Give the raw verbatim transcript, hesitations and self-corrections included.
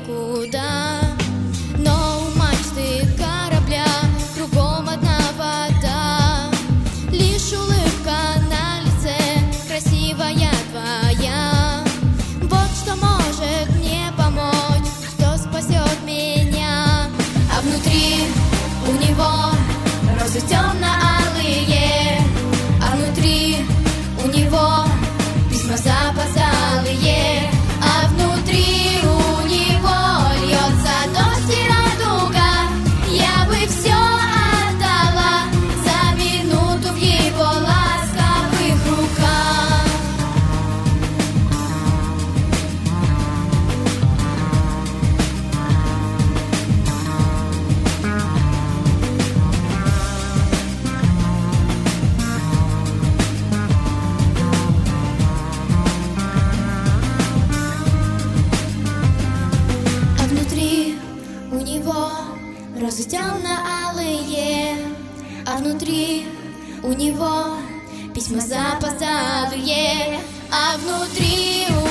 никуда. Но у мачты корабля кругом одна вода. Лишь улыбка на лице, красивая твоя. Вот что может мне помочь, что спасет меня. А внутри у него розы темно-алые, а внутри у него письма запоздалые, а внутри у него льется дождь и радуга. Я бы все отдала за минуту в его ласковых руках. У него розы темно-алые, а внутри у него письма запоздалые, а внутри у